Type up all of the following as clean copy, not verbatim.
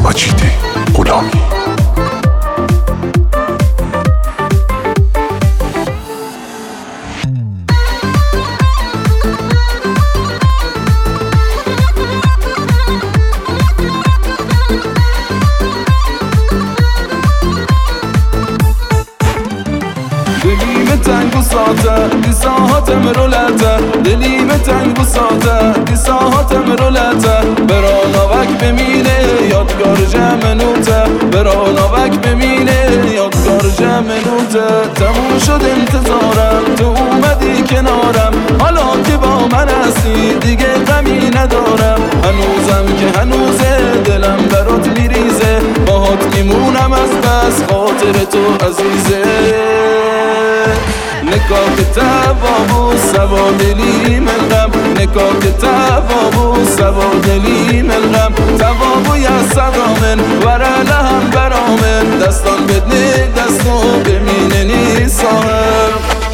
مجید غلامی. دلیم تنگ و ساته دی ساعتم رولته دلیم تنگ و ساته دی ساعتم رولته برانوک بمینه یادگار جمنوته برانوک بمینه یادگار جمنوته تموم شد انتظارم تو اومدی کنارم حالا که با من هستی دیگه غمی ندارم هنوزم که هنوزه دلم برات میریزه باهات میمونم از بس خاطر تو عزیزه نکاح توابو سوا دلی من غم نکاح توابو سوا دلی من غم توابو یا سرامن ورله هم برامن دستان بدنه دستو بمینه نیسان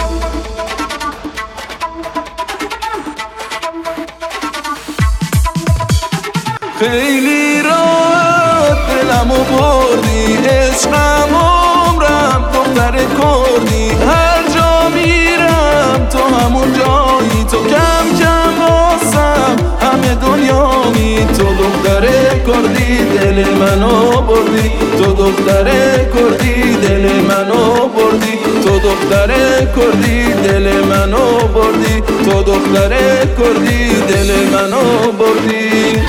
خیلی راحت دلمو بردی عشقم عمرم دختر کردی هر جا میرم تو همون جایی تو کم کم واسم همه دنیایی تو دختر کردی دل منو بردی تو دختر کردی دل منو بردی تو دختر کردی دل منو بردی تو دختر کردی دل منو بردی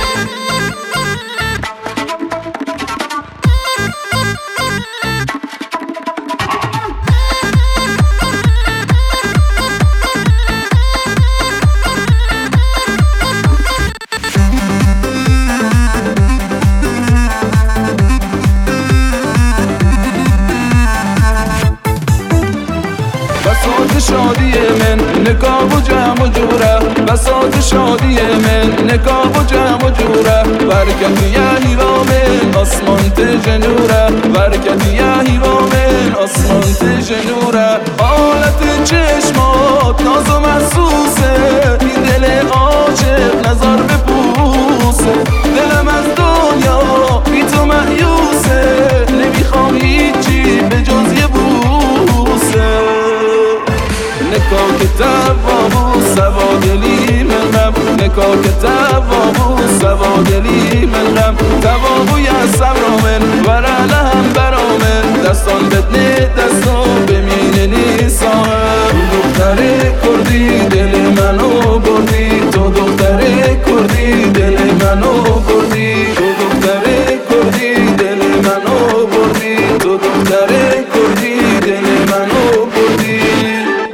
بساط شادی من نکاح و جمع و جوره بساط شادی من نکاح و جمع و جوره برکت یهی و من آسمان تجنوره برکت یهی و من آسمان تجنوره حالت چشمات ناز و محسوسه این دل عاشق نظر به پوسه دلم از دنیا بی تو مایوسه نمیخوام هیچی به جز یه بوسه نکاح توابو سوا دلی من غم نکاح توابو سوا دلی